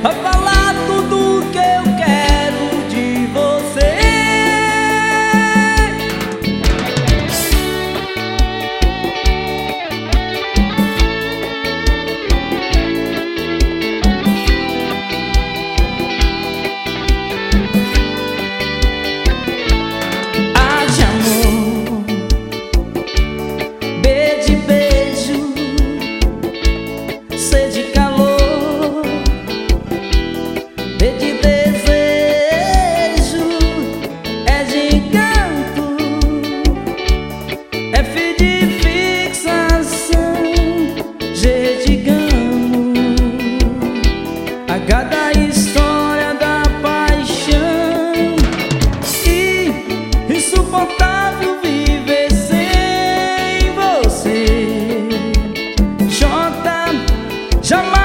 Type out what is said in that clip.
a falar tudo que eu quero de você. A de amor, B de beijo, C de calor, D de desejo, E de encanto, F de fixação, G de gamo, H da história da paixão. I, insuportável viver sem você. J, jamais